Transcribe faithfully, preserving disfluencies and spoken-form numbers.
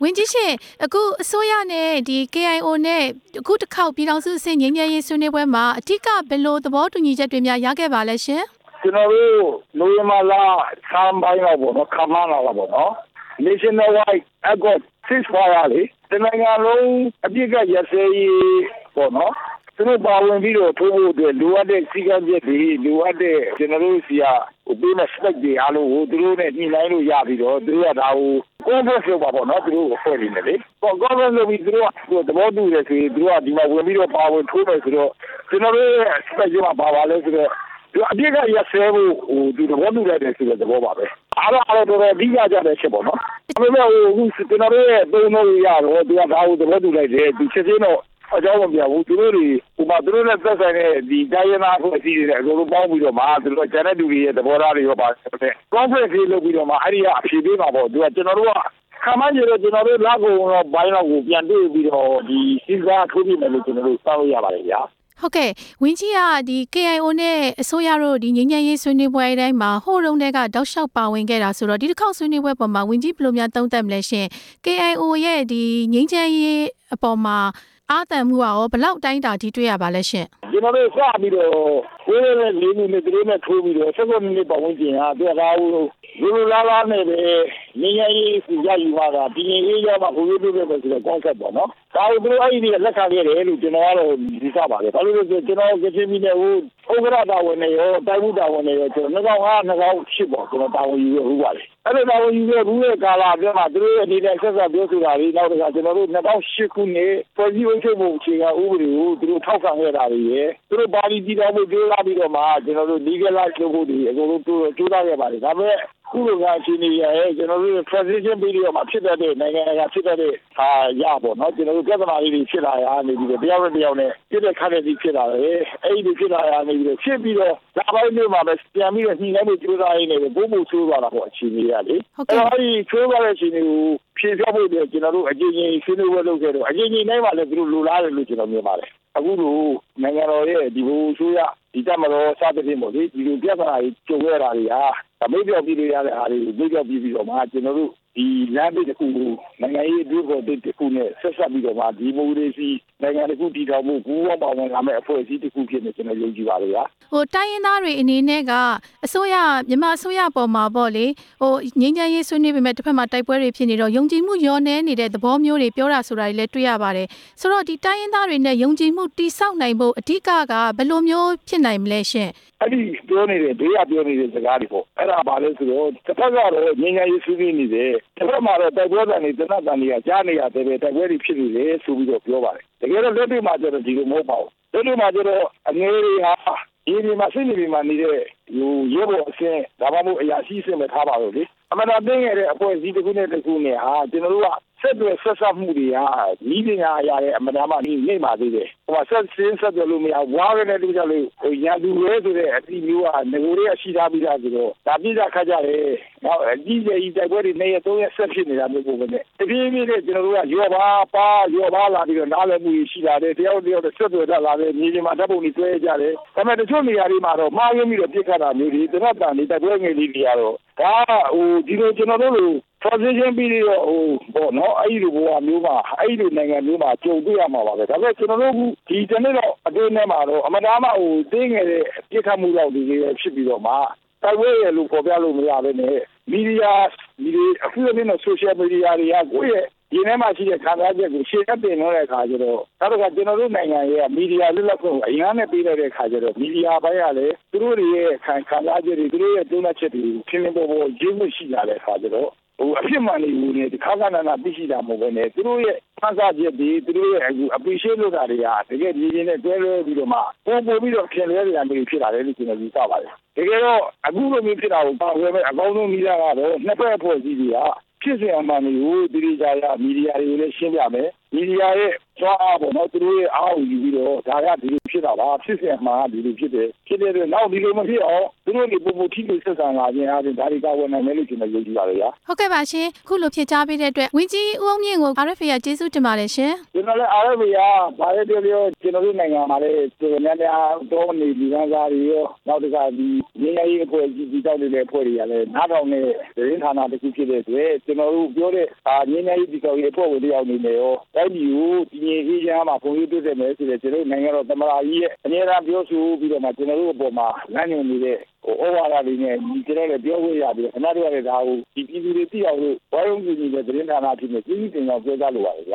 ဝင်ကြီးရှင်အခုအစိုးရနဲ့ဒီ K I O နဲ့အခုတစ်ခေါက်ပြည်ထောင်စုအဆင့်ငြိမ်းချမ်းရေးဆွေးနွေးပွဲမှာအဓိကဘယ်လိုသဘောတူညီချက်တွေများရခဲ့ပါလဲရှင်ကျွန်တော်တို့နိုဝင်ဘာလဆန်းပိုင်းတော့ပေါ့နော်ခမန်းလာတာပေါ့နော် National Wide Accord Ceasefire လေတနိုင်ငံလုံးအပြစ်ကရစဲရေးပေါ့နော်သူတို့ပါဝင်ပြီးတော့ထိုးဖို့အတွက်လိုအပ်တဲ့စီကံချက်တွေလိုအပ်တဲ့ကျွန်တော်တို့စီကဟိုပေးမဲ့ spec တွေအားလုံးကိုသူတို့နဲ့ညှိနှိုင်းလို့ရပြီးတော့သူတို့ကဒါကို conference လုပ်ပါပေါ့နော်သူတို့အဖွဲ့နေတယ်လေ conference လုပ်ပြီးသူတို့ကသဘောတူတယ်ဆိုရင်သူတို့ကဒီမှာဝင်ပြီးတော့ပါဝင်ထိုးမယ်ဆိုတော့ကျွန်တော်တို့ spec ကပါပါလဲဆိုတော့သူအပြစ်ကရစဲဖို့ဟိုသူသဘောတူလိုက်တယ်ဆိုတဲ့သဘောပါပဲအားလုံးအားလုံးတော့အဓိကကြတဲ့ချက်ပေါ့နော်ဒါပေမဲ့ဟိုအခုကျွန်တော်တို့ရဲ့ပုံလို့ရတော့သူကဒါကိုသဘောတူလိုက်တယ်သူချက်ချင်းတော့အကြောင်းမပြဘူးသူတို့တွေဟိုမှာသူတို့နဲ့သက်ဆိုင်တဲ့ဒီတိုင်းရင်းသားအဖွဲ့အစည်းတွေနဲ့အကုန်လုံးပေါင်းပြီးတော့မှသူတို့ကျန်တဲ့လူတွေရဲ့သဘောထားတွေရောပါတဲ့ conference လေးလုပ်ပြီးတော့မှအဲ့ဒီကအဖြေပေးမှာပေါ့သူကကျွန်တော်တို့ကခမန်းကြီးတော့ကျွန်တော်တို့လောက်ကုန်တော့ဘိုင်းတော့ကိုပြန်တွေ့ပြီးတော့ဒီစီစာထိုးပြမယ်လို့ကျွန်တော်တို့စောင့်ရပါတယ်ဗျာဟုတ်ကဲ့ဝင်းကြီးကဒီ K I O နဲ့အစိုးရတို့ဒီငြိမ်းချမ်းရေးဆွေးနွေးပွဲတိုင်းမှာဟိုတုန်းကတောက်လျှောက်ပါဝင်ခဲ့တာဆိုတော့ဒီတစ်ခေါက်ဆွေးနွေးပွဲပေါ်မှာဝင်းကြီးဘယ်လိုများသုံးသပ်မလဲရှင် K I O ရဲ့ဒီငြိမ်းချမ်းရေးအပေါ်မှာအားတန်မှုရောဘယ်လောက်တိုင်းတာထိတွေ့ရပါလဲရှင်ကျွန်တော်တို့စပြီးတော့ဝိုးရဲလေးမိနစ်တည်းနဲ့ထိုးပြီးတော့ဆက်မိနစ်ပတ်ဝန်းကျင်ဟာသူကဒါကိုလူလူလားလားနဲ့ပဲငြိမ်းချမ်းရေးစီရယူမှာကပြည်ငြိမ်းရေးရမှာကိုရေးပြပြမယ်ဆိုတဲ့ concept ပေါ့နော်ဒါကိုသူတို့အဲ့ဒီလက်ခံခဲ့တယ်လို့ကျွန်တော်ကတော့ဒီစပါတယ်ဘာလို့လဲဆိုကျွန်တော်ကချင်ပြည်နယ်ကိုဥက္ကဋ္ဌတာဝန်နဲ့ရောတိုင်းမှုတာဝန်နဲ့ရောကျွန်တော်၂၀၀၅ ၂၀၀၈ပေါ့ကျွန်တော်တာဝန်ယူရဟုတ်ပါတယ်အဲ့ဒီတာဝန်ယူရဘူးတဲ့ကာလအတွင်းမှာသူတို့ရဲ့နေတဲ့ဆက်ဆက်ပြောဆိုတာတွေနောက်တစ်ခါကျွန်တော်တို့၂၀၀၈ခုနှစ်ဖွဲ့စည်းအုပ်ချုပ်မှုအခြေခံဥပဒေကိုသူတို့ထောက်ခံခဲ့တာတွေရယ်သူတို့ပါတီတည်တော်မှုပြောလာပြီးတော့မှကျွန်တော်တို့ legalize လုပ်ဖို့တွေအကုန်လုံးကြိုးစားခဲ့ပါတယ်ဒါပေမဲ့ခုလိုကအခြေအနေရယ်ကျွန်တော်တို့ transition period မှာဖြစ်တဲ့နိုင်ငံကဖြစ်တဲ့ဟာရပေါ့နော်ကျွန်တော်တို့ပြဿနာလေးတွေဖြစ်လာရနေပြီးတော့တရားဝင်တရားနဲ့ပြည့်တဲ့ခါတဲ့ဒီဖြစ်လာတယ်အဲ့ဒီဖြစ်လာရနေပြီးတော့ဖြစ်ပြီးတော့ဒါပိုင်းမျိုးမှာပဲပြန်ပြီးတော့ညှိနှိုင်းမှုကြိုးစားရင်းနဲ့ဘိုးဘိုးဆိုးသွားတာပေါ့အခြေအနေရလေအဲ့ဒီဆိုးသွားတဲ့အခြေအနေကိုဖြေပြဖို့အတွက်ကျွန်တော်တို့အကြိမ်ကြိမ်ဆွေးနွေးပွဲလုပ်ခဲ့တော့အကြိမ်ကြိမ်တိုင်းမှာလည်းသူတို့လိုလားတယ်လို့ကျွန်တော်မြင်ပါတယ်အခုလိုနိုင်ငံတော်ရဲ့ဒီဘိုးဆိုးရဒီတမတော်စသဖြင့်ပေါ့လေဒီလိုပြဿနာကြီးကြုံရတာတွေဟာအမေပြောပြီးလို့ရတဲ့အားတွေကိုပြောပြီးပြီးတော့မှကျွန်တော်တို့ဒီလမ်းတစ်ခုကိုနိုင်ငံရေးအတွေ့အကြုံတစ်ခုနဲ့ဆက်ဆက်ပြီးတော့မှဒီမိုကရေစီနိုင်ငံတစ်ခုတည်ထောင်မှုကူးပေါင်းပါဝင်လာမဲ့အဖွဲ့အစည်းတစ်ခုဖြစ်နေကျွန်တော်ယုံကြည်ပါလေဗျာဟိုတိုင်းရင်းသားတွေအနေနဲ့ကအစိုးရမြန်မာအစိုးရပေါ်မှာပေါ့လေဟိုငြိမ်းချမ်းရေးဆွေးနွေးပေမဲ့တစ်ဖက်မှာတိုက်ပွဲတွေဖြစ်နေတော့ယုံကြည်မှုရောနေနေတဲ့သဘောမျိုးတွေပြောတာဆိုတာတွေလည်းတွေ့ရပါတယ်ဆိုတော့ဒီတိုင်းရင်းသားတွေနဲ့ယုံကြည်မှုတိဆောက်နိုင်ဖို့အဓိကကဘယ်လိုမျိုးဖြစ်နိုင်မလဲရှင်အဲ့ဒီပြောနေတဲ့ဘေးကပြောနေတဲ့စကားတွေပေါ့အဲ့ဒါပါလဲဆိုတော့တစ်ဖက်ကတော့ငြိမ်းချမ်းရေးဆွေးနွေးနေတယ်တစ်ဖက်မှာတော့တိုက်ပွဲတန်တွေတနတ်တန်တွေကကြားနေရတယ်ပဲတိုက်ပွဲတွေဖြစ်နေတယ်ဆိုပြီးတော့ပြောပါတယ်တကယ်တော့လက်တွေ့မှာကျတော့ဒီလိုမဟုတ်ပါဘူးလက်တွေ့မှာကျတော့အငယ်တွေဟာဒီဒီမှာစိတ်နေမှာနေတဲ့ဟိုရဲဘော်အဆင့်ဒါမှမဟုတ်အရာရှိအဆင့်ပဲထားပါလို့လေအမှန်တရားသိခဲ့တဲ့အဖွဲ့အစည်းတစ်ခုနဲ့တစ်ခုနဲ့ဟာကျွန်တော်တို့ကဆက်သွယ်ဆက်ဆက်မှုတွေဟာဤပညာအရာရဲ့အမှန်တရားမှနေမှာသေးတယ်ဟိုမှာဆက်စင်းဆက်သွယ်လို့မရဘူးဝါးရတဲ့လူကြလို့ဟိုရန်သူရဲဆိုတဲ့အတိမျိုးကငကိုတွေကရှိထားပြီးသားဆိုတော့ဒါပြည့်ခါကြတယ်နောက်အကြီးကြီးတိုက်ပွဲတွေနေရသုံးရဆက်ဖြစ်နေတာမျိုးပုံပဲတပြေးပြေးနဲ့ကျွန်တော်တို့ကရောပါပါရောပါလာပြီးတော့နားလည်မှုရှိလာတယ်တယောက်တယောက်ဆက်သွယ်တတ်လာတယ်မြေပြင်မှာဓာတ်ပုံတွေတွဲကြတယ်ဒါပေမဲ့တချို့နေရာတွေမှာတော့မှားရင်းပြီးတော့ပြစ်ခတ်တာမျိုးတွေတနတ်တန်တွေတိုက်ပွဲငယ်လေးတွေကတော့ဒါဟိုဒီလိုကျွန်တော်တို့လို transition period ဟိုပေါ့နော်အဲ့ဒီလိုဘဝမျိုးမှာအဲ့ဒီလိုနိုင်ငံမျိုးမှာကြုံတွေ့ရမှာပါပဲဒါပေမဲ့ကျွန်တော်တို့ဒီတနေ့တော့အတွင်းထဲမှာတော့အမှန်တမ်းမှဟိုတင်းငယ်တဲ့ပြစ်ခတ်မှုလောက်တွေဖြစ်ပြီးတော့မှတိုက်ပွဲရလို့ပေါ်ပြလို့မရဘဲနဲ့မီဒီယာဒီအခုလည်းနော် social media တွေကကိုယ့်ရဲ့ဒီထဲမှာရှိတဲ့ခံစားချက်ကိုရှင်းပြနေတဲ့အခါကျတော့ဒါတော့ကျွန်တော်တို့နိုင်ငံရဲ့မီဒီယာလွတ်လပ်ခွင့်ကိုအရင်နဲ့ပေးတဲ့အခါကျတော့မီဒီယာဘက်ကလည်းသူတို့ရဲ့ခံခံစားချက်တွေသူတို့ရဲ့တုံ့ပြန်ချက်တွေရှင်းလင်းပေါ်ပေါ်ရေးမှုရှိလာတဲ့အခါကျတော့ဟိုအဖြစ်မှန်နေဘူးလေဒီခါကနာနာသိရှိတာမဟုတ်ဘဲနဲ့သူတို့ရဲ့ခံစားချက်တွေသူတို့ရဲ့အခု appreciate လုပ်တာတွေကတကယ်ဒီရင်းနဲ့တွဲလွဲပြီးတော့မှပုံပေါ်ပြီးတော့ခင်လဲရတာမျိုးဖြစ်လာတယ်လို့ကျွန်တော်ယူဆပါတယ်တကယ်တော့အခုလိုမျိုးဖြစ်တာကိုပါဝယ်မဲ့အကောင်းဆုံးနည်းလမ်းကတော့နှစ်ဖက်အဖွဲ့အစည်းတွေကဖြစ်စဉ်အမှန်တွေကိုဒီဒီကြရမီဒီယာတွေကိုလည်းရှင်းပြမယ်မီဒီယာရဲ့စွမ်းအားပေါ့နော်သူတို့ရဲ့အားကိုယူပြီးတော့ဒါကဒီလိုဖြစ်တာပါဖြစ်စဉ်မှာဒီလိုဖြစ်တယ်ဖြစ်တဲ့အတွက်နောက်ဒီလိုမဖြစ်အောင်သူတို့တွေပုံပုံထိလို့ဆက်ဆံလာခြင်းအားဖြင့်ဒါတွေကဝန်နိုင်မယ်လို့ကျွန်တော်ယုံကြည်ပါတယ်ဗျာဟုတ်ကဲ့ပါရှင်ခုလိုဖြစ်ကြားပေးတဲ့အတွက်ဝန်ကြီးဦးအောင်မြင့်ကို R F A ကကျေးဇူးတင်ပါတယ်ရှင်ကျွန်တော်လည်း R F A ကဘာလဲပြောပြောကျွန်တော်တို့နိုင်ငံမှာလည်းတော်တော်များများတော့နေဒီကစားတွေရောနောက်တစ်ခါဒီငင်းရေးအဖွဲ့ကြီးကြီးတောက်နေတဲ့အဖွဲ့တွေကလည်းနားထောင်နေရင်းဌာနတစ်ခုဖြစ်တဲ့အတွက်ကျွန်တော်တို့ပြောတဲ့အာငင်းရေးဒီကောင်ရေးအဖွဲ့ဝင်တယောက်နေနေရောတိုင်းပြည်ကိုဒီငင်းအေးချမ်းမှာပုံရိပ်တွေ့တယ်မယ်ဆိုတဲ့ကျွန်တော်နိုင်ငံတော်သမ္မတကြီးရဲ့အများအားပြောဆိုပြီးတော့မှကျွန်တော်တို့အပေါ်မှာလမ်းညွှန်နေတဲ့ဟိုဩဝါဒလေးနဲ့ဒီကျွန်တော်လည်းပြောခွင့်ရပြီးခဏတည်းကလည်းဒါကိုဒီပြည်သူတွေသိအောင်လို့ဘာလို့ဒီလိုလဲသတင်းဌာနဖြစ်နေပြည်သူတင်အောင်ပြောကြလိုပါတယ်